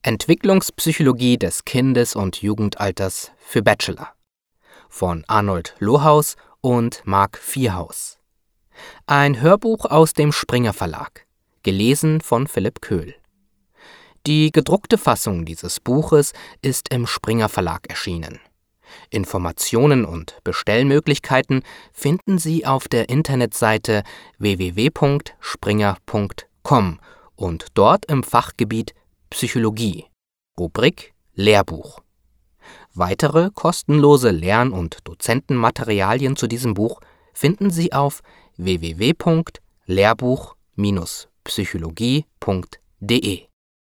Entwicklungspsychologie des Kindes- und Jugendalters für Bachelor von Arnold Lohaus und Mark Vierhaus. Ein Hörbuch aus dem Springer Verlag, gelesen von Philipp Köhl. Die gedruckte Fassung dieses Buches ist im Springer Verlag erschienen. Informationen und Bestellmöglichkeiten finden Sie auf der Internetseite www.springer.com und dort im Fachgebiet Psychologie, Rubrik Lehrbuch. Weitere kostenlose Lern- und Dozentenmaterialien zu diesem Buch finden Sie auf www.lehrbuch-psychologie.de.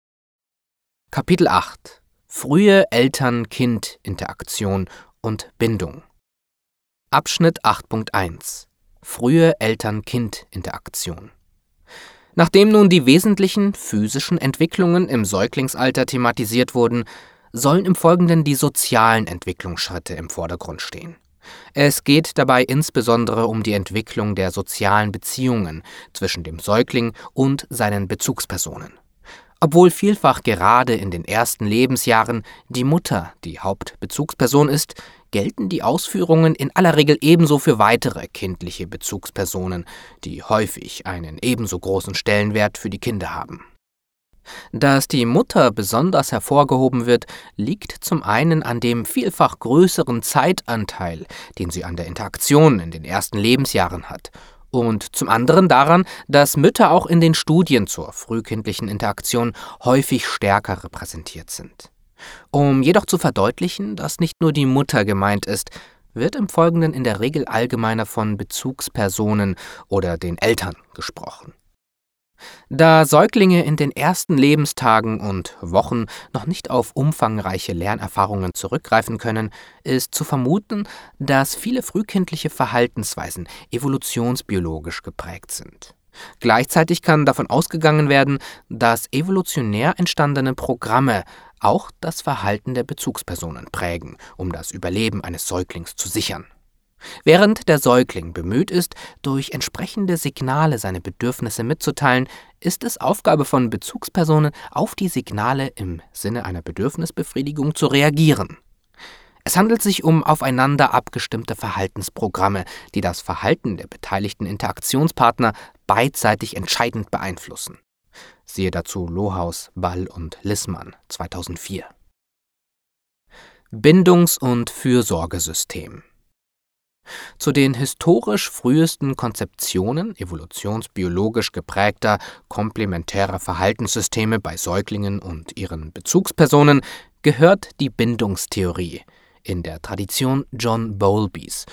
Kapitel 8: Frühe Eltern-Kind-Interaktion und Bindung. Abschnitt 8.1: Frühe Eltern-Kind-Interaktion. Nachdem nun die wesentlichen physischen Entwicklungen im Säuglingsalter thematisiert wurden, sollen im Folgenden die sozialen Entwicklungsschritte im Vordergrund stehen. Es geht dabei insbesondere um die Entwicklung der sozialen Beziehungen zwischen dem Säugling und seinen Bezugspersonen. Obwohl vielfach gerade in den ersten Lebensjahren die Mutter die Hauptbezugsperson ist, gelten die Ausführungen in aller Regel ebenso für weitere kindliche Bezugspersonen, die häufig einen ebenso großen Stellenwert für die Kinder haben. Dass die Mutter besonders hervorgehoben wird, liegt zum einen an dem vielfach größeren Zeitanteil, den sie an der Interaktion in den ersten Lebensjahren hat, und zum anderen daran, dass Mütter auch in den Studien zur frühkindlichen Interaktion häufig stärker repräsentiert sind. Um jedoch zu verdeutlichen, dass nicht nur die Mutter gemeint ist, wird im Folgenden in der Regel allgemeiner von Bezugspersonen oder den Eltern gesprochen. Da Säuglinge in den ersten Lebenstagen und Wochen noch nicht auf umfangreiche Lernerfahrungen zurückgreifen können, ist zu vermuten, dass viele frühkindliche Verhaltensweisen evolutionsbiologisch geprägt sind. Gleichzeitig kann davon ausgegangen werden, dass evolutionär entstandene Programme auch das Verhalten der Bezugspersonen prägen, um das Überleben eines Säuglings zu sichern. Während der Säugling bemüht ist, durch entsprechende Signale seine Bedürfnisse mitzuteilen, ist es Aufgabe von Bezugspersonen, auf die Signale im Sinne einer Bedürfnisbefriedigung zu reagieren. Es handelt sich um aufeinander abgestimmte Verhaltensprogramme, die das Verhalten der beteiligten Interaktionspartner beidseitig entscheidend beeinflussen. Siehe dazu Lohaus, Ball und Lissmann 2004. Bindungs- und Fürsorgesystem. Zu den historisch frühesten Konzeptionen evolutionsbiologisch geprägter komplementärer Verhaltenssysteme bei Säuglingen und ihren Bezugspersonen gehört die Bindungstheorie in der Tradition John Bowlbys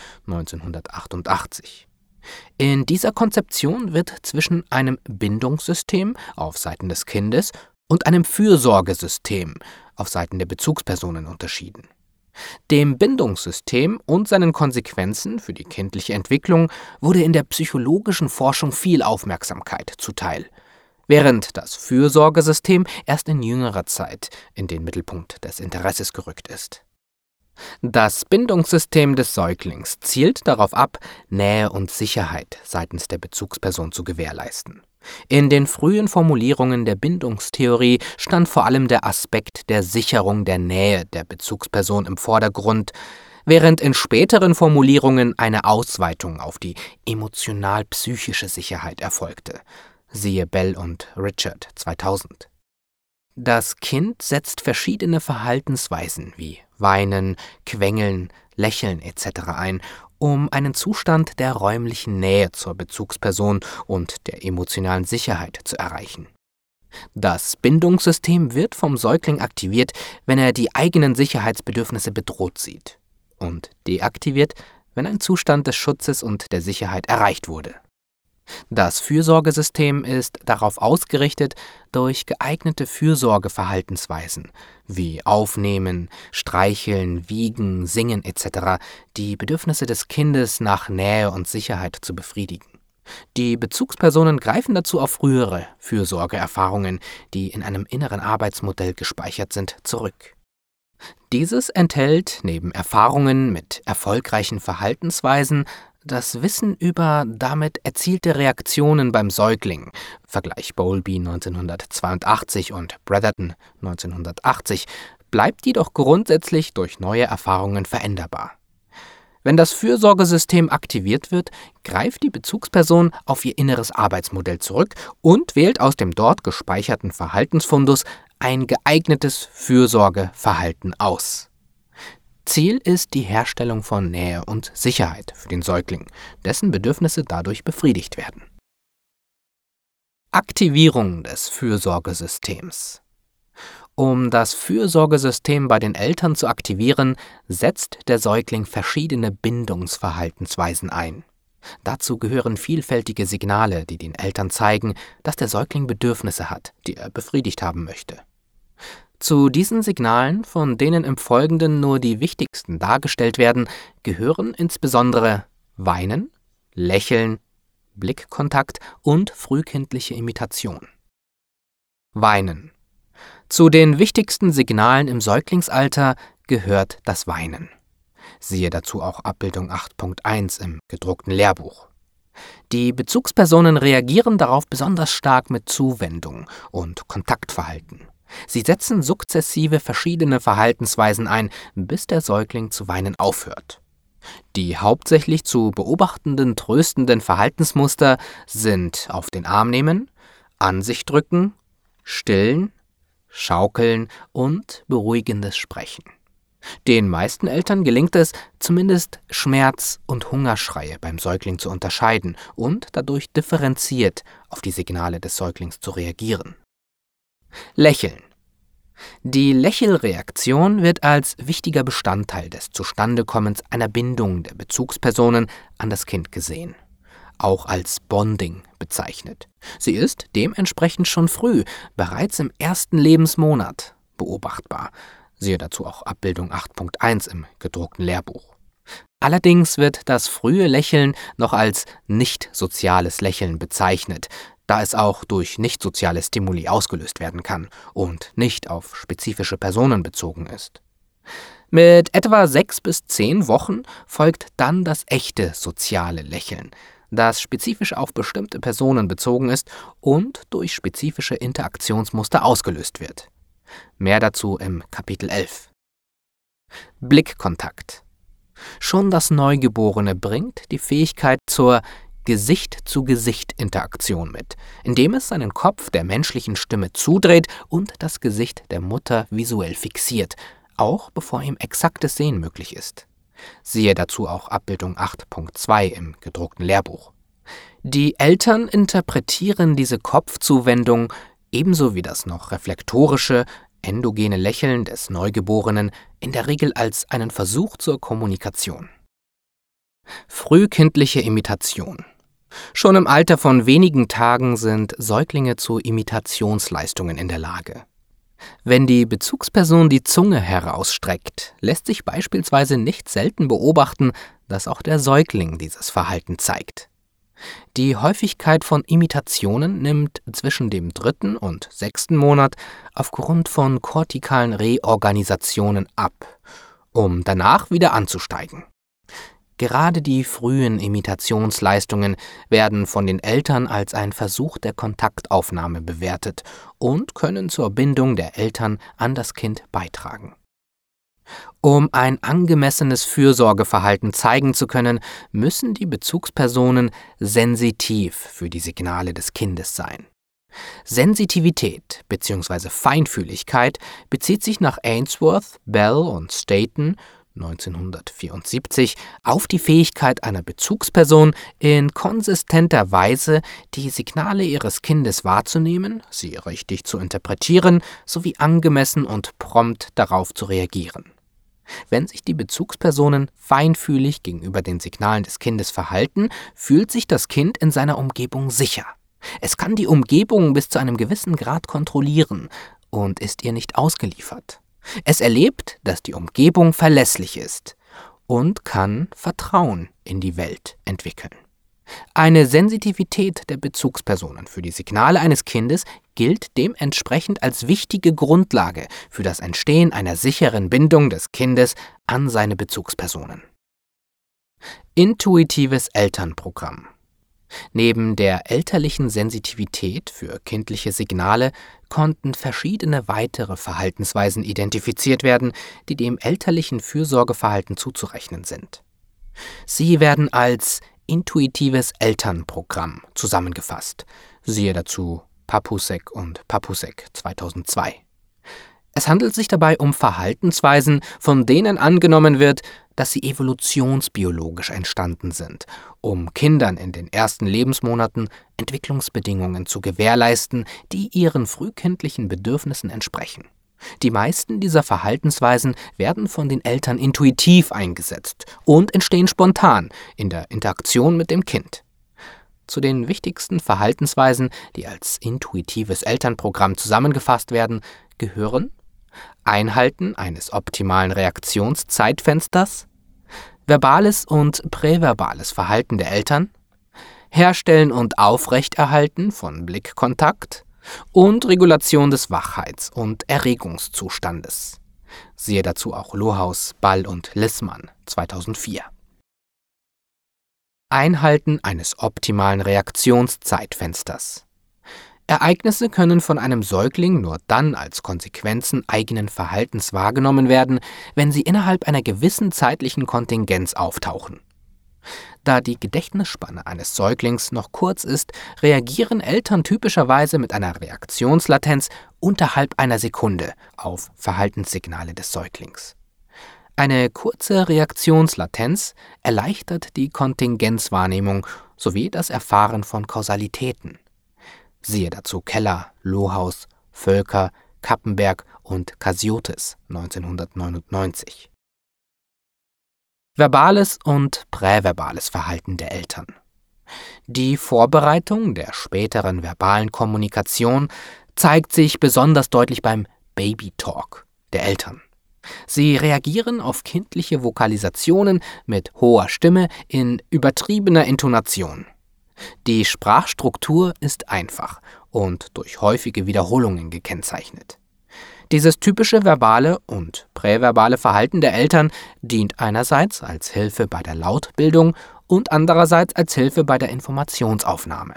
1988. In dieser Konzeption wird zwischen einem Bindungssystem auf Seiten des Kindes und einem Fürsorgesystem auf Seiten der Bezugspersonen unterschieden. Dem Bindungssystem und seinen Konsequenzen für die kindliche Entwicklung wurde in der psychologischen Forschung viel Aufmerksamkeit zuteil, während das Fürsorgesystem erst in jüngerer Zeit in den Mittelpunkt des Interesses gerückt ist. Das Bindungssystem des Säuglings zielt darauf ab, Nähe und Sicherheit seitens der Bezugsperson zu gewährleisten. In den frühen Formulierungen der Bindungstheorie stand vor allem der Aspekt der Sicherung der Nähe der Bezugsperson im Vordergrund, während in späteren Formulierungen eine Ausweitung auf die emotional-psychische Sicherheit erfolgte. Siehe Bell und Richard 2000. Das Kind setzt verschiedene Verhaltensweisen wie Weinen, Quengeln, Lächeln etc. ein, um einen Zustand der räumlichen Nähe zur Bezugsperson und der emotionalen Sicherheit zu erreichen. Das Bindungssystem wird vom Säugling aktiviert, wenn er die eigenen Sicherheitsbedürfnisse bedroht sieht, und deaktiviert, wenn ein Zustand des Schutzes und der Sicherheit erreicht wurde. Das Fürsorgesystem ist darauf ausgerichtet, durch geeignete Fürsorgeverhaltensweisen wie Aufnehmen, Streicheln, Wiegen, Singen etc. die Bedürfnisse des Kindes nach Nähe und Sicherheit zu befriedigen. Die Bezugspersonen greifen dazu auf frühere Fürsorgeerfahrungen, die in einem inneren Arbeitsmodell gespeichert sind, zurück. Dieses enthält neben Erfahrungen mit erfolgreichen Verhaltensweisen das Wissen über damit erzielte Reaktionen beim Säugling, Vergleich Bowlby 1982 und Bretherton 1980, bleibt jedoch grundsätzlich durch neue Erfahrungen veränderbar. Wenn das Fürsorgesystem aktiviert wird, greift die Bezugsperson auf ihr inneres Arbeitsmodell zurück und wählt aus dem dort gespeicherten Verhaltensfundus ein geeignetes Fürsorgeverhalten aus. Ziel ist die Herstellung von Nähe und Sicherheit für den Säugling, dessen Bedürfnisse dadurch befriedigt werden. Aktivierung des Fürsorgesystems. Um das Fürsorgesystem bei den Eltern zu aktivieren, setzt der Säugling verschiedene Bindungsverhaltensweisen ein. Dazu gehören vielfältige Signale, die den Eltern zeigen, dass der Säugling Bedürfnisse hat, die er befriedigt haben möchte. Zu diesen Signalen, von denen im Folgenden nur die wichtigsten dargestellt werden, gehören insbesondere Weinen, Lächeln, Blickkontakt und frühkindliche Imitation. Weinen. Zu den wichtigsten Signalen im Säuglingsalter gehört das Weinen. Siehe dazu auch Abbildung 8.1 im gedruckten Lehrbuch. Die Bezugspersonen reagieren darauf besonders stark mit Zuwendung und Kontaktverhalten. Sie setzen sukzessive verschiedene Verhaltensweisen ein, bis der Säugling zu weinen aufhört. Die hauptsächlich zu beobachtenden tröstenden Verhaltensmuster sind auf den Arm nehmen, an sich drücken, stillen, schaukeln und beruhigendes Sprechen. Den meisten Eltern gelingt es, zumindest Schmerz- und Hungerschreie beim Säugling zu unterscheiden und dadurch differenziert auf die Signale des Säuglings zu reagieren. Lächeln. Die Lächelreaktion wird als wichtiger Bestandteil des Zustandekommens einer Bindung der Bezugspersonen an das Kind gesehen, auch als Bonding bezeichnet. Sie ist dementsprechend schon früh, bereits im ersten Lebensmonat, beobachtbar. Siehe dazu auch Abbildung 8.1 im gedruckten Lehrbuch. Allerdings wird das frühe Lächeln noch als nicht-soziales Lächeln bezeichnet, da es auch durch nicht-soziale Stimuli ausgelöst werden kann und nicht auf spezifische Personen bezogen ist. Mit etwa 6 bis 10 Wochen folgt dann das echte soziale Lächeln, das spezifisch auf bestimmte Personen bezogen ist und durch spezifische Interaktionsmuster ausgelöst wird. Mehr dazu im Kapitel 11. Blickkontakt. Schon das Neugeborene bringt die Fähigkeit zur Gesicht-zu-Gesicht-Interaktion mit, indem es seinen Kopf der menschlichen Stimme zudreht und das Gesicht der Mutter visuell fixiert, auch bevor ihm exaktes Sehen möglich ist. Siehe dazu auch Abbildung 8.2 im gedruckten Lehrbuch. Die Eltern interpretieren diese Kopfzuwendung ebenso wie das noch reflektorische, endogene Lächeln des Neugeborenen in der Regel als einen Versuch zur Kommunikation. Frühkindliche Imitation. Schon im Alter von wenigen Tagen sind Säuglinge zu Imitationsleistungen in der Lage. Wenn die Bezugsperson die Zunge herausstreckt, lässt sich beispielsweise nicht selten beobachten, dass auch der Säugling dieses Verhalten zeigt. Die Häufigkeit von Imitationen nimmt zwischen dem 3. und 6. Monat aufgrund von kortikalen Reorganisationen ab, um danach wieder anzusteigen. Gerade die frühen Imitationsleistungen werden von den Eltern als ein Versuch der Kontaktaufnahme bewertet und können zur Bindung der Eltern an das Kind beitragen. Um ein angemessenes Fürsorgeverhalten zeigen zu können, müssen die Bezugspersonen sensitiv für die Signale des Kindes sein. Sensitivität bzw. Feinfühligkeit bezieht sich nach Ainsworth, Bell und Staton 1974 auf die Fähigkeit einer Bezugsperson, in konsistenter Weise die Signale ihres Kindes wahrzunehmen, sie richtig zu interpretieren sowie angemessen und prompt darauf zu reagieren. Wenn sich die Bezugspersonen feinfühlig gegenüber den Signalen des Kindes verhalten, fühlt sich das Kind in seiner Umgebung sicher. Es kann die Umgebung bis zu einem gewissen Grad kontrollieren und ist ihr nicht ausgeliefert. Es erlebt, dass die Umgebung verlässlich ist und kann Vertrauen in die Welt entwickeln. Eine Sensitivität der Bezugspersonen für die Signale eines Kindes gilt dementsprechend als wichtige Grundlage für das Entstehen einer sicheren Bindung des Kindes an seine Bezugspersonen. Intuitives Elternprogramm. Neben der elterlichen Sensitivität für kindliche Signale konnten verschiedene weitere Verhaltensweisen identifiziert werden, die dem elterlichen Fürsorgeverhalten zuzurechnen sind. Sie werden als Intuitives Elternprogramm zusammengefasst. Siehe dazu Papusek und Papusek 2002. Es handelt sich dabei um Verhaltensweisen, von denen angenommen wird, dass sie evolutionsbiologisch entstanden sind, um Kindern in den ersten Lebensmonaten Entwicklungsbedingungen zu gewährleisten, die ihren frühkindlichen Bedürfnissen entsprechen. Die meisten dieser Verhaltensweisen werden von den Eltern intuitiv eingesetzt und entstehen spontan in der Interaktion mit dem Kind. Zu den wichtigsten Verhaltensweisen, die als intuitives Elternprogramm zusammengefasst werden, gehören Einhalten eines optimalen Reaktionszeitfensters, verbales und präverbales Verhalten der Eltern, Herstellen und Aufrechterhalten von Blickkontakt und Regulation des Wachheits- und Erregungszustandes. Siehe dazu auch Lohaus, Ball und Lissmann 2004. Einhalten eines optimalen Reaktionszeitfensters. Ereignisse können von einem Säugling nur dann als Konsequenzen eigenen Verhaltens wahrgenommen werden, wenn sie innerhalb einer gewissen zeitlichen Kontingenz auftauchen. Da die Gedächtnisspanne eines Säuglings noch kurz ist, reagieren Eltern typischerweise mit einer Reaktionslatenz unterhalb einer Sekunde auf Verhaltenssignale des Säuglings. Eine kurze Reaktionslatenz erleichtert die Kontingenzwahrnehmung sowie das Erfahren von Kausalitäten. Siehe dazu Keller, Lohaus, Völker, Kappenberg und Casiotis 1999. Verbales und präverbales Verhalten der Eltern. Die Vorbereitung der späteren verbalen Kommunikation zeigt sich besonders deutlich beim Baby-Talk der Eltern. Sie reagieren auf kindliche Vokalisationen mit hoher Stimme in übertriebener Intonation. Die Sprachstruktur ist einfach und durch häufige Wiederholungen gekennzeichnet. Dieses typische verbale und präverbale Verhalten der Eltern dient einerseits als Hilfe bei der Lautbildung und andererseits als Hilfe bei der Informationsaufnahme.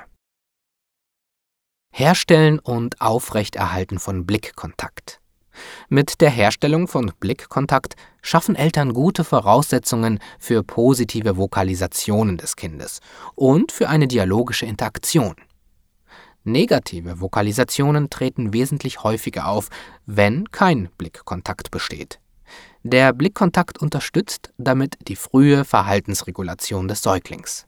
Herstellen und Aufrechterhalten von Blickkontakt. Mit der Herstellung von Blickkontakt schaffen Eltern gute Voraussetzungen für positive Vokalisationen des Kindes und für eine dialogische Interaktion. Negative Vokalisationen treten wesentlich häufiger auf, wenn kein Blickkontakt besteht. Der Blickkontakt unterstützt damit die frühe Verhaltensregulation des Säuglings.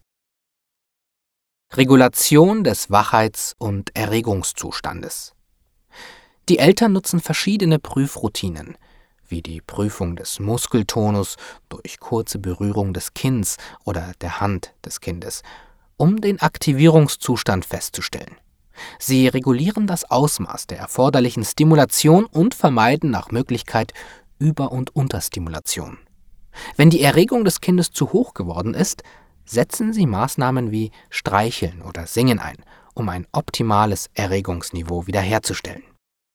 Regulation des Wachheits- und Erregungszustandes. Die Eltern nutzen verschiedene Prüfroutinen, wie die Prüfung des Muskeltonus durch kurze Berührung des Kinns oder der Hand des Kindes, um den Aktivierungszustand festzustellen. Sie regulieren das Ausmaß der erforderlichen Stimulation und vermeiden nach Möglichkeit Über- und Unterstimulation. Wenn die Erregung des Kindes zu hoch geworden ist, setzen sie Maßnahmen wie Streicheln oder Singen ein, um ein optimales Erregungsniveau wiederherzustellen.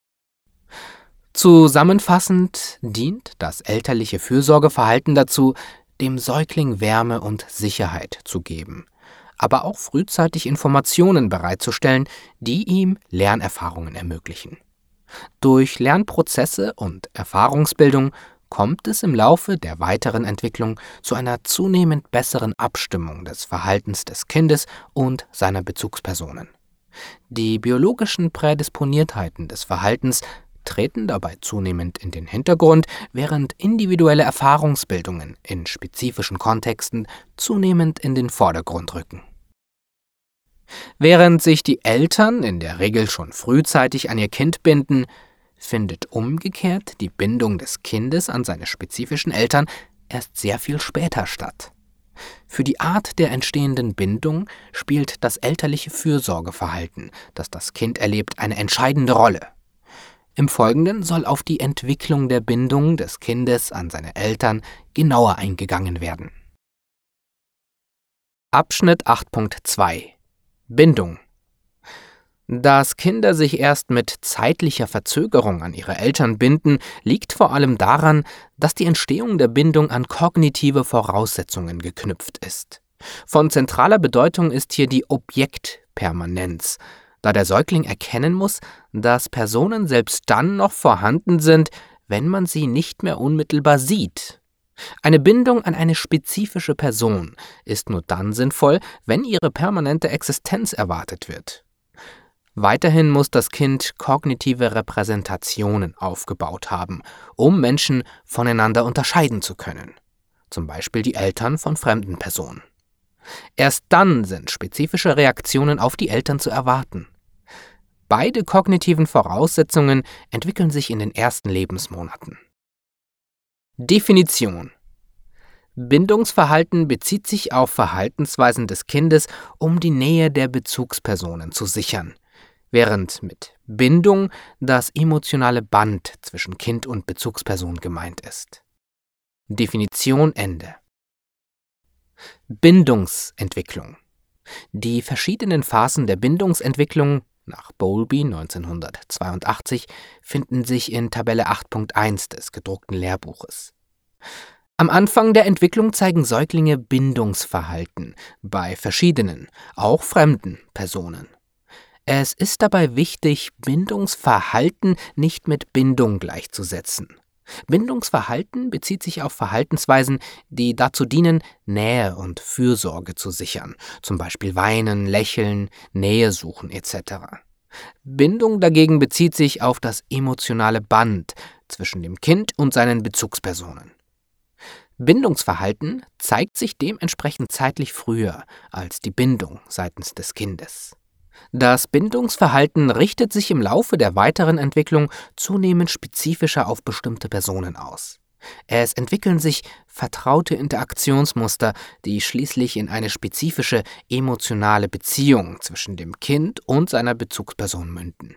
Zusammenfassend dient das elterliche Fürsorgeverhalten dazu, dem Säugling Wärme und Sicherheit zu geben, aber auch frühzeitig Informationen bereitzustellen, die ihm Lernerfahrungen ermöglichen. Durch Lernprozesse und Erfahrungsbildung kommt es im Laufe der weiteren Entwicklung zu einer zunehmend besseren Abstimmung des Verhaltens des Kindes und seiner Bezugspersonen. Die biologischen Prädisponiertheiten des Verhaltens treten dabei zunehmend in den Hintergrund, während individuelle Erfahrungsbildungen in spezifischen Kontexten zunehmend in den Vordergrund rücken. Während sich die Eltern in der Regel schon frühzeitig an ihr Kind binden, findet umgekehrt die Bindung des Kindes an seine spezifischen Eltern erst sehr viel später statt. Für die Art der entstehenden Bindung spielt das elterliche Fürsorgeverhalten, das das Kind erlebt, eine entscheidende Rolle. Im Folgenden soll auf die Entwicklung der Bindung des Kindes an seine Eltern genauer eingegangen werden. Abschnitt 8.2 Bindung. Dass Kinder sich erst mit zeitlicher Verzögerung an ihre Eltern binden, liegt vor allem daran, dass die Entstehung der Bindung an kognitive Voraussetzungen geknüpft ist. Von zentraler Bedeutung ist hier die Objektpermanenz, da der Säugling erkennen muss, dass Personen selbst dann noch vorhanden sind, wenn man sie nicht mehr unmittelbar sieht. Eine Bindung an eine spezifische Person ist nur dann sinnvoll, wenn ihre permanente Existenz erwartet wird. Weiterhin muss das Kind kognitive Repräsentationen aufgebaut haben, um Menschen voneinander unterscheiden zu können, zum Beispiel die Eltern von fremden Personen. Erst dann sind spezifische Reaktionen auf die Eltern zu erwarten. Beide kognitiven Voraussetzungen entwickeln sich in den ersten Lebensmonaten. Definition: Bindungsverhalten bezieht sich auf Verhaltensweisen des Kindes, um die Nähe der Bezugspersonen zu sichern, während mit Bindung das emotionale Band zwischen Kind und Bezugsperson gemeint ist. Definition Ende. Bindungsentwicklung. Die verschiedenen Phasen der Bindungsentwicklung nach Bowlby 1982 finden sich in Tabelle 8.1 des gedruckten Lehrbuches. Am Anfang der Entwicklung zeigen Säuglinge Bindungsverhalten bei verschiedenen, auch fremden Personen. Es ist dabei wichtig, Bindungsverhalten nicht mit Bindung gleichzusetzen. Bindungsverhalten bezieht sich auf Verhaltensweisen, die dazu dienen, Nähe und Fürsorge zu sichern, zum Beispiel weinen, lächeln, Nähe suchen etc. Bindung dagegen bezieht sich auf das emotionale Band zwischen dem Kind und seinen Bezugspersonen. Bindungsverhalten zeigt sich dementsprechend zeitlich früher als die Bindung seitens des Kindes. Das Bindungsverhalten richtet sich im Laufe der weiteren Entwicklung zunehmend spezifischer auf bestimmte Personen aus. Es entwickeln sich vertraute Interaktionsmuster, die schließlich in eine spezifische emotionale Beziehung zwischen dem Kind und seiner Bezugsperson münden.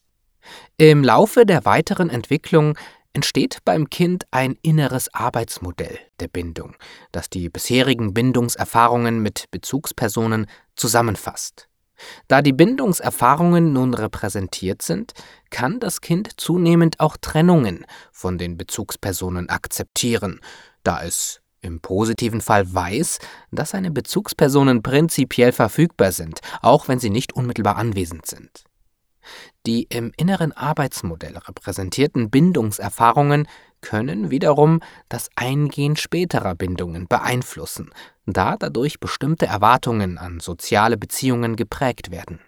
Im Laufe der weiteren Entwicklung entsteht beim Kind ein inneres Arbeitsmodell der Bindung, das die bisherigen Bindungserfahrungen mit Bezugspersonen zusammenfasst. Da die Bindungserfahrungen nun repräsentiert sind, kann das Kind zunehmend auch Trennungen von den Bezugspersonen akzeptieren, da es im positiven Fall weiß, dass seine Bezugspersonen prinzipiell verfügbar sind, auch wenn sie nicht unmittelbar anwesend sind. Die im inneren Arbeitsmodell repräsentierten Bindungserfahrungen können wiederum das Eingehen späterer Bindungen beeinflussen, da dadurch bestimmte Erwartungen an soziale Beziehungen geprägt werden.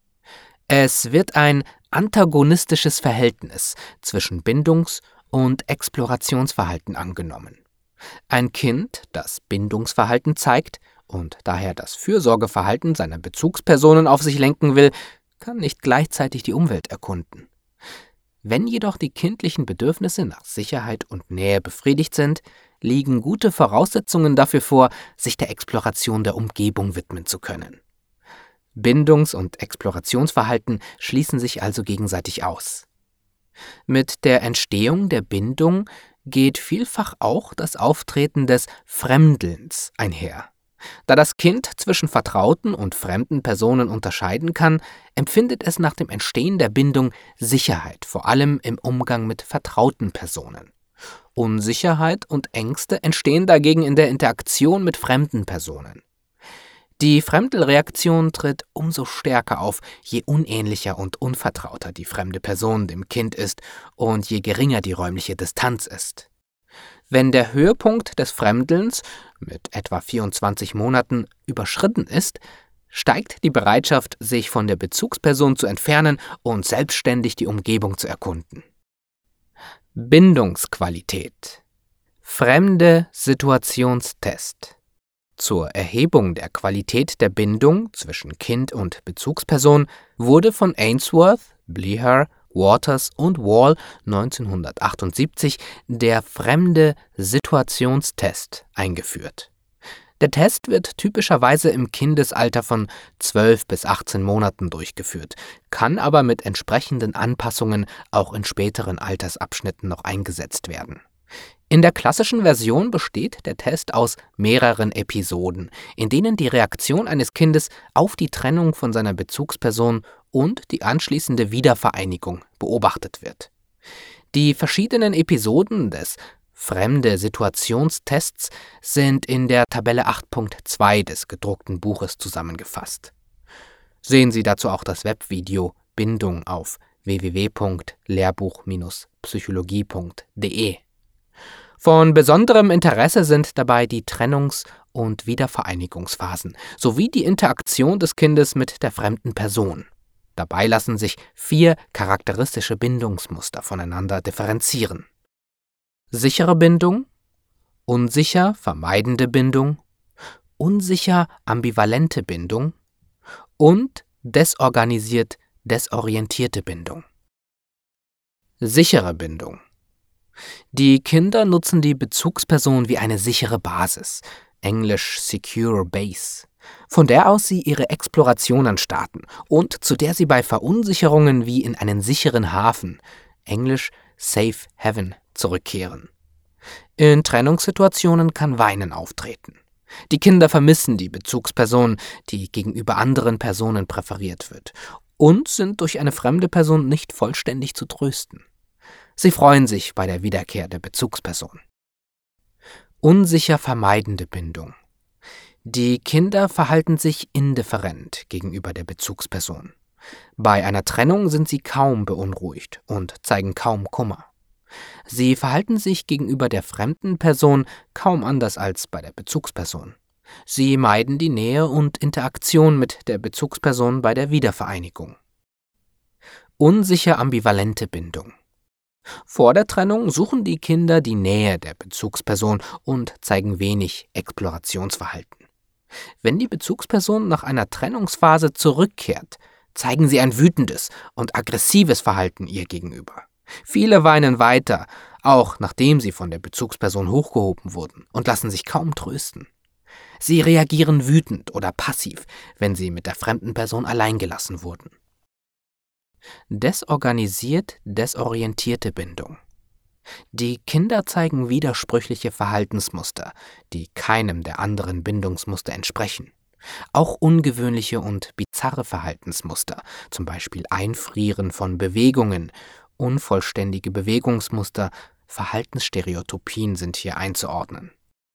Es wird ein antagonistisches Verhältnis zwischen Bindungs- und Explorationsverhalten angenommen. Ein Kind, das Bindungsverhalten zeigt und daher das Fürsorgeverhalten seiner Bezugspersonen auf sich lenken will, kann nicht gleichzeitig die Umwelt erkunden. Wenn jedoch die kindlichen Bedürfnisse nach Sicherheit und Nähe befriedigt sind, liegen gute Voraussetzungen dafür vor, sich der Exploration der Umgebung widmen zu können. Bindungs- und Explorationsverhalten schließen sich also gegenseitig aus. Mit der Entstehung der Bindung geht vielfach auch das Auftreten des Fremdelns einher. Da das Kind zwischen vertrauten und fremden Personen unterscheiden kann, empfindet es nach dem Entstehen der Bindung Sicherheit, vor allem im Umgang mit vertrauten Personen. Unsicherheit und Ängste entstehen dagegen in der Interaktion mit fremden Personen. Die Fremdelreaktion tritt umso stärker auf, je unähnlicher und unvertrauter die fremde Person dem Kind ist und je geringer die räumliche Distanz ist. Wenn der Höhepunkt des Fremdelns mit etwa 24 Monaten überschritten ist, steigt die Bereitschaft, sich von der Bezugsperson zu entfernen und selbstständig die Umgebung zu erkunden. Bindungsqualität. Fremde Situationstest. Zur Erhebung der Qualität der Bindung zwischen Kind und Bezugsperson wurde von Ainsworth, Bleher, Waters und Wall 1978 der fremde Situationstest eingeführt. Der Test wird typischerweise im Kindesalter von 12 bis 18 Monaten durchgeführt, kann aber mit entsprechenden Anpassungen auch in späteren Altersabschnitten noch eingesetzt werden. In der klassischen Version besteht der Test aus mehreren Episoden, in denen die Reaktion eines Kindes auf die Trennung von seiner Bezugsperson und die anschließende Wiedervereinigung beobachtet wird. Die verschiedenen Episoden des Fremde-Situationstests sind in der Tabelle 8.2 des gedruckten Buches zusammengefasst. Sehen Sie dazu auch das Webvideo Bindung auf www.lehrbuch-psychologie.de. Von besonderem Interesse sind dabei die Trennungs- und Wiedervereinigungsphasen sowie die Interaktion des Kindes mit der fremden Person. Dabei lassen sich 4 charakteristische Bindungsmuster voneinander differenzieren: sichere Bindung, unsicher vermeidende Bindung, unsicher ambivalente Bindung und desorganisiert desorientierte Bindung. Sichere Bindung. Die Kinder nutzen die Bezugsperson wie eine sichere Basis, englisch Secure Base, von der aus sie ihre Explorationen starten und zu der sie bei Verunsicherungen wie in einen sicheren Hafen, englisch Safe Haven, zurückkehren. In Trennungssituationen kann Weinen auftreten. Die Kinder vermissen die Bezugsperson, die gegenüber anderen Personen präferiert wird, und sind durch eine fremde Person nicht vollständig zu trösten. Sie freuen sich bei der Wiederkehr der Bezugsperson. Unsicher vermeidende Bindung. Die Kinder verhalten sich indifferent gegenüber der Bezugsperson. Bei einer Trennung sind sie kaum beunruhigt und zeigen kaum Kummer. Sie verhalten sich gegenüber der fremden Person kaum anders als bei der Bezugsperson. Sie meiden die Nähe und Interaktion mit der Bezugsperson bei der Wiedervereinigung. Unsicher ambivalente Bindung. Vor der Trennung suchen die Kinder die Nähe der Bezugsperson und zeigen wenig Explorationsverhalten. Wenn die Bezugsperson nach einer Trennungsphase zurückkehrt, zeigen sie ein wütendes und aggressives Verhalten ihr gegenüber. Viele weinen weiter, auch nachdem sie von der Bezugsperson hochgehoben wurden, und lassen sich kaum trösten. Sie reagieren wütend oder passiv, wenn sie mit der fremden Person allein gelassen wurden. Desorganisiert desorientierte Bindung. Die Kinder zeigen widersprüchliche Verhaltensmuster, die keinem der anderen Bindungsmuster entsprechen. Auch ungewöhnliche und bizarre Verhaltensmuster, zum Beispiel Einfrieren von Bewegungen, unvollständige Bewegungsmuster, Verhaltensstereotypien sind hier einzuordnen.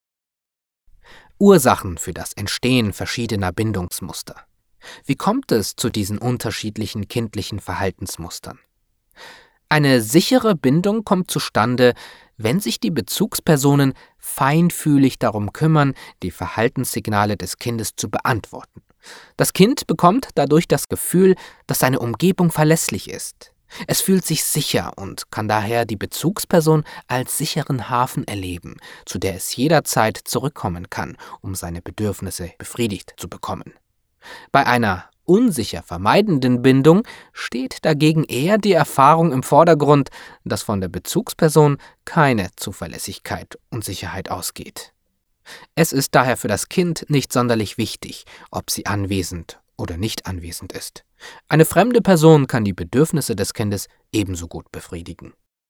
Ursachen für das Entstehen verschiedener Bindungsmuster. Wie kommt es zu diesen unterschiedlichen kindlichen Verhaltensmustern? Eine sichere Bindung kommt zustande, wenn sich die Bezugspersonen feinfühlig darum kümmern, die Verhaltenssignale des Kindes zu beantworten. Das Kind bekommt dadurch das Gefühl, dass seine Umgebung verlässlich ist. Es fühlt sich sicher und kann daher die Bezugsperson als sicheren Hafen erleben, zu der es jederzeit zurückkommen kann, um seine Bedürfnisse befriedigt zu bekommen. Bei einer unsicher vermeidenden Bindung steht dagegen eher die Erfahrung im Vordergrund, dass von der Bezugsperson keine Zuverlässigkeit und Sicherheit ausgeht. Es ist daher für das Kind nicht sonderlich wichtig, ob sie anwesend oder nicht anwesend ist. Eine fremde Person kann die Bedürfnisse des Kindes ebenso gut befriedigen.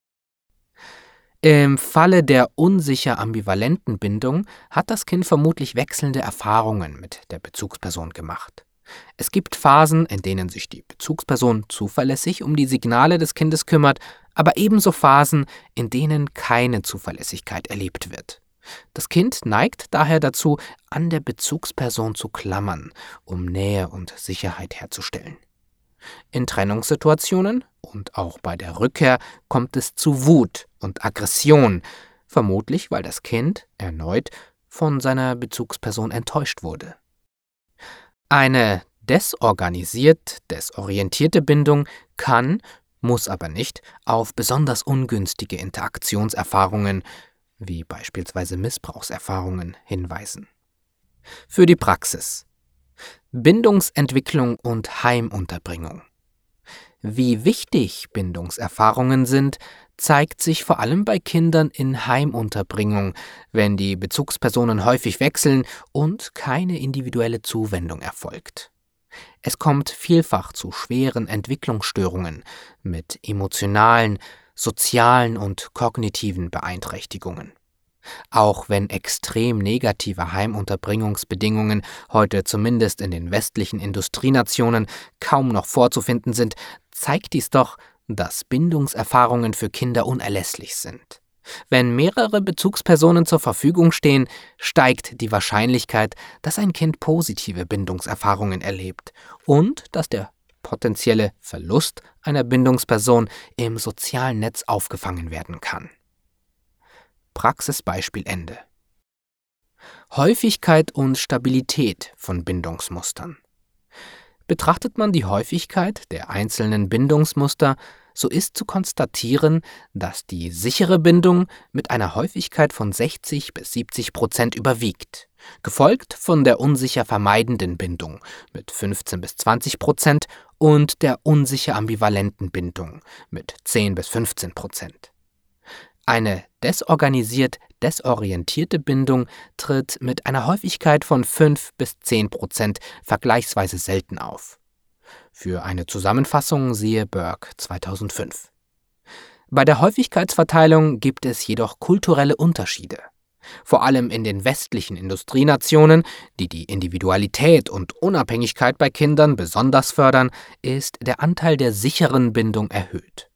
Im Falle der unsicher ambivalenten Bindung hat das Kind vermutlich wechselnde Erfahrungen mit der Bezugsperson gemacht. Es gibt Phasen, in denen sich die Bezugsperson zuverlässig um die Signale des Kindes kümmert, aber ebenso Phasen, in denen keine Zuverlässigkeit erlebt wird. Das Kind neigt daher dazu, an der Bezugsperson zu klammern, um Nähe und Sicherheit herzustellen. In Trennungssituationen und auch bei der Rückkehr kommt es zu Wut und Aggression, vermutlich weil das Kind erneut von seiner Bezugsperson enttäuscht wurde. Eine desorientierte Bindung kann, muss aber nicht, auf besonders ungünstige Interaktionserfahrungen, wie beispielsweise Missbrauchserfahrungen, hinweisen. Für die Praxis: Bindungsentwicklung und Heimunterbringung. Wie wichtig Bindungserfahrungen sind, zeigt sich vor allem bei Kindern in Heimunterbringung, wenn die Bezugspersonen häufig wechseln und keine individuelle Zuwendung erfolgt. Es kommt vielfach zu schweren Entwicklungsstörungen mit emotionalen, sozialen und kognitiven Beeinträchtigungen. Auch wenn extrem negative Heimunterbringungsbedingungen heute zumindest in den westlichen Industrienationen kaum noch vorzufinden sind, zeigt dies doch, dass Bindungserfahrungen für Kinder unerlässlich sind. Wenn mehrere Bezugspersonen zur Verfügung stehen, steigt die Wahrscheinlichkeit, dass ein Kind positive Bindungserfahrungen erlebt und dass der potenzielle Verlust einer Bindungsperson im sozialen Netz aufgefangen werden kann. Praxisbeispiel Ende. Häufigkeit und Stabilität von Bindungsmustern. Betrachtet man die Häufigkeit der einzelnen Bindungsmuster, so ist zu konstatieren, dass die sichere Bindung mit einer Häufigkeit von 60-70% überwiegt, gefolgt von der unsicher vermeidenden Bindung mit 15-20% und der unsicher ambivalenten Bindung mit 10-15%. Eine desorientierte Bindung tritt mit einer Häufigkeit von 5-10% vergleichsweise selten auf. Für eine Zusammenfassung siehe Burke 2005. Bei der Häufigkeitsverteilung gibt es jedoch kulturelle Unterschiede. Vor allem in den westlichen Industrienationen, die die Individualität und Unabhängigkeit bei Kindern besonders fördern, ist der Anteil der sicheren Bindung erhöht.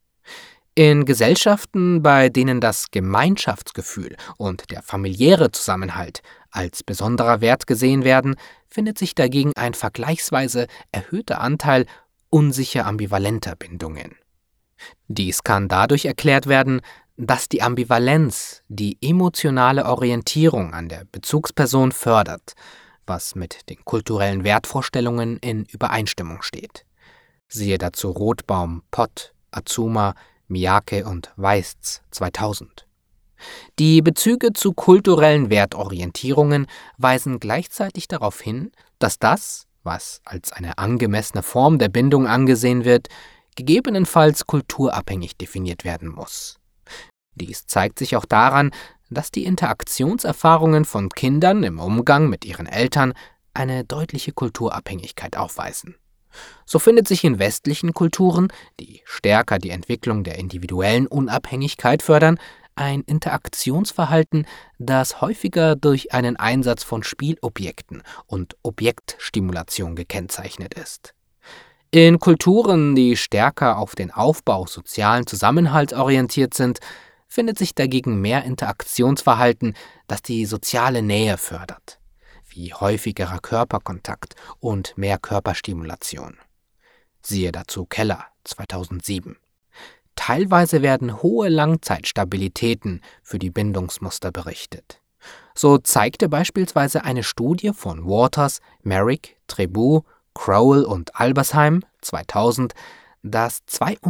In Gesellschaften, bei denen das Gemeinschaftsgefühl und der familiäre Zusammenhalt als besonderer Wert gesehen werden, findet sich dagegen ein vergleichsweise erhöhter Anteil unsicher ambivalenter Bindungen. Dies kann dadurch erklärt werden, dass die Ambivalenz die emotionale Orientierung an der Bezugsperson fördert, was mit den kulturellen Wertvorstellungen in Übereinstimmung steht. Siehe dazu Rothbaum, Pott, Azuma, Miyake und Weist 2000. Die Bezüge zu kulturellen Wertorientierungen weisen gleichzeitig darauf hin, dass das, was als eine angemessene Form der Bindung angesehen wird, gegebenenfalls kulturabhängig definiert werden muss. Dies zeigt sich auch daran, dass die Interaktionserfahrungen von Kindern im Umgang mit ihren Eltern eine deutliche Kulturabhängigkeit aufweisen. So findet sich in westlichen Kulturen, die stärker die Entwicklung der individuellen Unabhängigkeit fördern, ein Interaktionsverhalten, das häufiger durch einen Einsatz von Spielobjekten und Objektstimulation gekennzeichnet ist. In Kulturen, die stärker auf den Aufbau sozialen Zusammenhalts orientiert sind, findet sich dagegen mehr Interaktionsverhalten, das die soziale Nähe fördert, wie häufigerer Körperkontakt und mehr Körperstimulation. Siehe dazu Keller 2007. Teilweise werden hohe Langzeitstabilitäten für die Bindungsmuster berichtet. So zeigte beispielsweise eine Studie von Waters, Merrick, Tribou, Crowell und Albersheim 2000, dass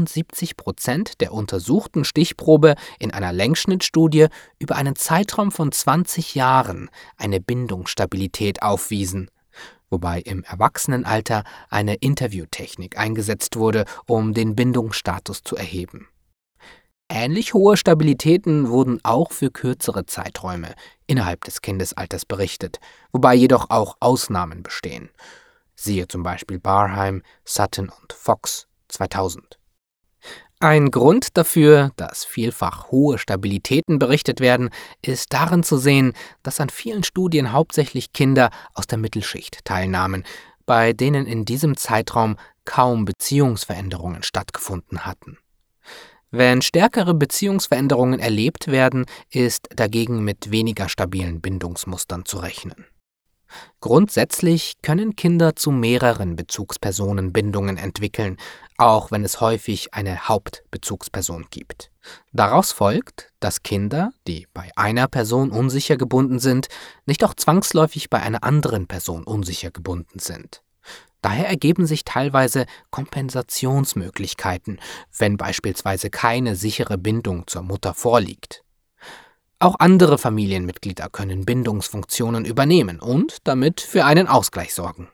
72% der untersuchten Stichprobe in einer Längsschnittstudie über einen Zeitraum von 20 Jahren eine Bindungsstabilität aufwiesen, wobei im Erwachsenenalter eine Interviewtechnik eingesetzt wurde, um den Bindungsstatus zu erheben. Ähnlich hohe Stabilitäten wurden auch für kürzere Zeiträume innerhalb des Kindesalters berichtet, wobei jedoch auch Ausnahmen bestehen. Siehe zum Beispiel Barheim, Sutton und Fox 2000. Ein Grund dafür, dass vielfach hohe Stabilitäten berichtet werden, ist darin zu sehen, dass an vielen Studien hauptsächlich Kinder aus der Mittelschicht teilnahmen, bei denen in diesem Zeitraum kaum Beziehungsveränderungen stattgefunden hatten. Wenn stärkere Beziehungsveränderungen erlebt werden, ist dagegen mit weniger stabilen Bindungsmustern zu rechnen. Grundsätzlich können Kinder zu mehreren Bezugspersonen Bindungen entwickeln, auch wenn es häufig eine Hauptbezugsperson gibt. Daraus folgt, dass Kinder, die bei einer Person unsicher gebunden sind, nicht auch zwangsläufig bei einer anderen Person unsicher gebunden sind. Daher ergeben sich teilweise Kompensationsmöglichkeiten, wenn beispielsweise keine sichere Bindung zur Mutter vorliegt. Auch andere Familienmitglieder können Bindungsfunktionen übernehmen und damit für einen Ausgleich sorgen.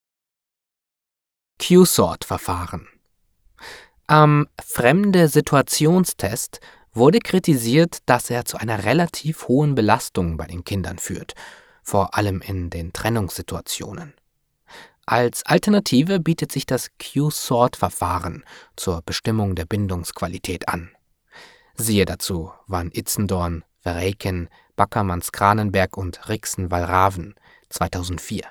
Q-Sort-Verfahren. Am Fremde-Situationstest wurde kritisiert, dass er zu einer relativ hohen Belastung bei den Kindern führt, vor allem in den Trennungssituationen. Als Alternative bietet sich das Q-Sort-Verfahren zur Bestimmung der Bindungsqualität an. Siehe dazu Van Itzendorn, Verreken, Backermanns-Kranenberg und Rixen-Wallraven, 2004.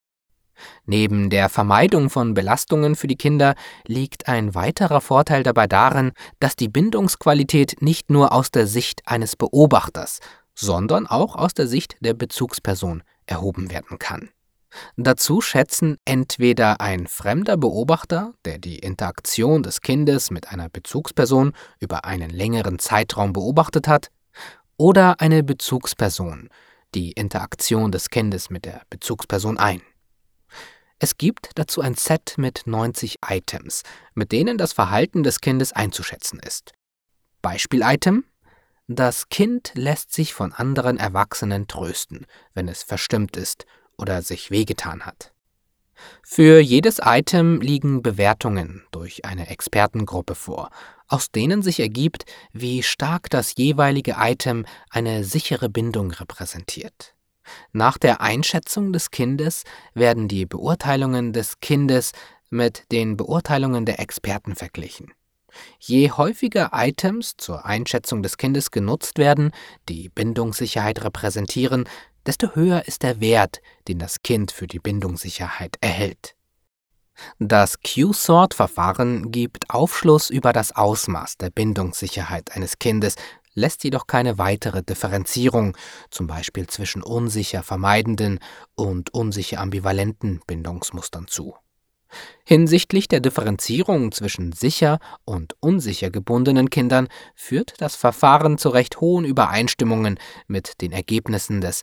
Neben der Vermeidung von Belastungen für die Kinder liegt ein weiterer Vorteil dabei darin, dass die Bindungsqualität nicht nur aus der Sicht eines Beobachters, sondern auch aus der Sicht der Bezugsperson erhoben werden kann. Dazu schätzen entweder ein fremder Beobachter, der die Interaktion des Kindes mit einer Bezugsperson über einen längeren Zeitraum beobachtet hat, oder eine Bezugsperson die Interaktion des Kindes mit der Bezugsperson ein. Es gibt dazu ein Set mit 90 Items, mit denen das Verhalten des Kindes einzuschätzen ist. Beispiel-Item: Das Kind lässt sich von anderen Erwachsenen trösten, wenn es verstimmt ist oder sich wehgetan hat. Für jedes Item liegen Bewertungen durch eine Expertengruppe vor, aus denen sich ergibt, wie stark das jeweilige Item eine sichere Bindung repräsentiert. Nach der Einschätzung des Kindes werden die Beurteilungen des Kindes mit den Beurteilungen der Experten verglichen. Je häufiger Items zur Einschätzung des Kindes genutzt werden, die Bindungssicherheit repräsentieren, desto höher ist der Wert, den das Kind für die Bindungssicherheit erhält. Das Q-Sort-Verfahren gibt Aufschluss über das Ausmaß der Bindungssicherheit eines Kindes, lässt jedoch keine weitere Differenzierung, zum Beispiel zwischen unsicher vermeidenden und unsicher ambivalenten Bindungsmustern zu. Hinsichtlich der Differenzierung zwischen sicher und unsicher gebundenen Kindern führt das Verfahren zu recht hohen Übereinstimmungen mit den Ergebnissen des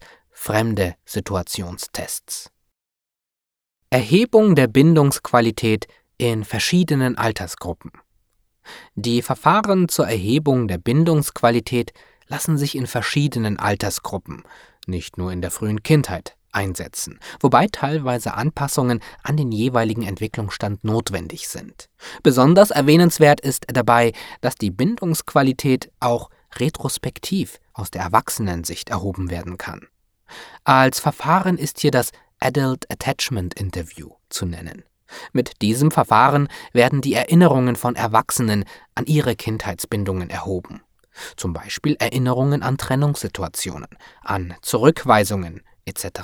Fremde-Situationstests. Erhebung der Bindungsqualität in verschiedenen Altersgruppen. Die Verfahren zur Erhebung der Bindungsqualität lassen sich in verschiedenen Altersgruppen, nicht nur in der frühen Kindheit, einsetzen, wobei teilweise Anpassungen an den jeweiligen Entwicklungsstand notwendig sind. Besonders erwähnenswert ist dabei, dass die Bindungsqualität auch retrospektiv aus der Erwachsenensicht erhoben werden kann. Als Verfahren ist hier das Adult Attachment Interview zu nennen. Mit diesem Verfahren werden die Erinnerungen von Erwachsenen an ihre Kindheitsbindungen erhoben. Zum Beispiel Erinnerungen an Trennungssituationen, an Zurückweisungen etc.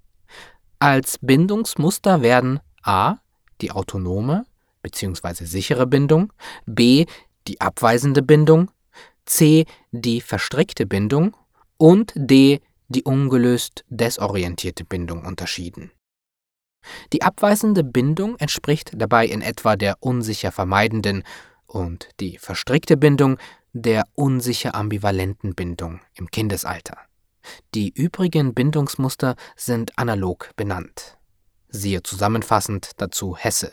Als Bindungsmuster werden a. die autonome bzw. sichere Bindung, b. die abweisende Bindung, c. die verstrickte Bindung und d. die ungelöst desorientierte Bindung unterschieden. Die abweisende Bindung entspricht dabei in etwa der unsicher vermeidenden und die verstrickte Bindung der unsicher ambivalenten Bindung im Kindesalter. Die übrigen Bindungsmuster sind analog benannt. Siehe zusammenfassend dazu Hesse,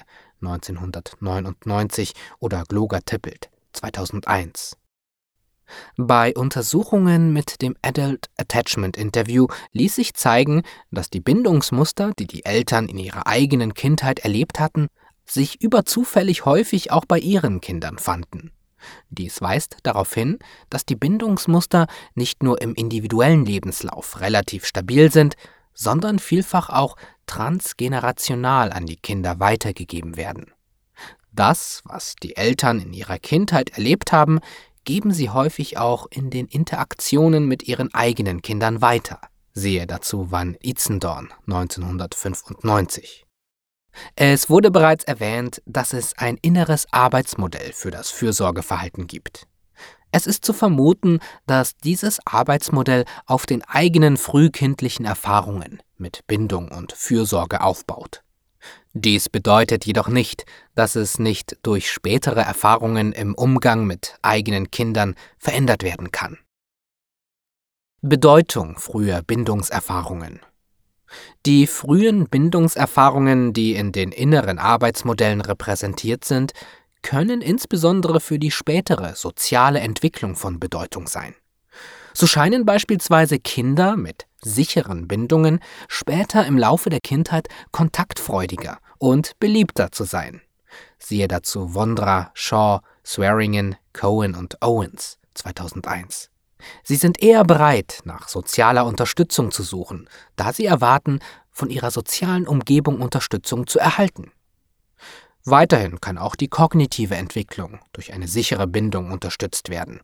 1999 oder Gloger-Tippelt, 2001. Bei Untersuchungen mit dem Adult Attachment Interview ließ sich zeigen, dass die Bindungsmuster, die die Eltern in ihrer eigenen Kindheit erlebt hatten, sich überzufällig häufig auch bei ihren Kindern fanden. Dies weist darauf hin, dass die Bindungsmuster nicht nur im individuellen Lebenslauf relativ stabil sind, sondern vielfach auch transgenerational an die Kinder weitergegeben werden. Das, was die Eltern in ihrer Kindheit erlebt haben, geben sie häufig auch in den Interaktionen mit ihren eigenen Kindern weiter. Siehe dazu van Itzendorn, 1995. Es wurde bereits erwähnt, dass es ein inneres Arbeitsmodell für das Fürsorgeverhalten gibt. Es ist zu vermuten, dass dieses Arbeitsmodell auf den eigenen frühkindlichen Erfahrungen mit Bindung und Fürsorge aufbaut. Dies bedeutet jedoch nicht, dass es nicht durch spätere Erfahrungen im Umgang mit eigenen Kindern verändert werden kann. Bedeutung früher Bindungserfahrungen. Die frühen Bindungserfahrungen, die in den inneren Arbeitsmodellen repräsentiert sind, können insbesondere für die spätere soziale Entwicklung von Bedeutung sein. So scheinen beispielsweise Kinder mit sicheren Bindungen später im Laufe der Kindheit kontaktfreudiger und beliebter zu sein. Siehe dazu Vondra, Shaw, Swearingen, Cohen und Owens, 2001. Sie sind eher bereit, nach sozialer Unterstützung zu suchen, da sie erwarten, von ihrer sozialen Umgebung Unterstützung zu erhalten. Weiterhin kann auch die kognitive Entwicklung durch eine sichere Bindung unterstützt werden.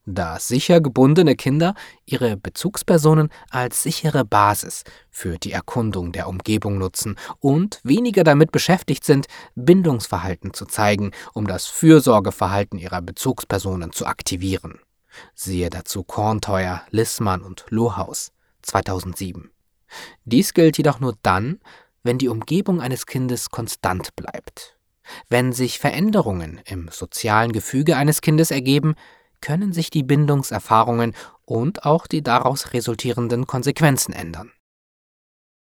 da sicher gebundene Kinder ihre Bezugspersonen als sichere Basis für die Erkundung der Umgebung nutzen und weniger damit beschäftigt sind, Bindungsverhalten zu zeigen, um das Fürsorgeverhalten ihrer Bezugspersonen zu aktivieren. Siehe dazu Korntheuer, Lissmann und Lohaus 2007. Dies gilt jedoch nur dann, wenn die Umgebung eines Kindes konstant bleibt. Wenn sich Veränderungen im sozialen Gefüge eines Kindes ergeben, können sich die Bindungserfahrungen und auch die daraus resultierenden Konsequenzen ändern.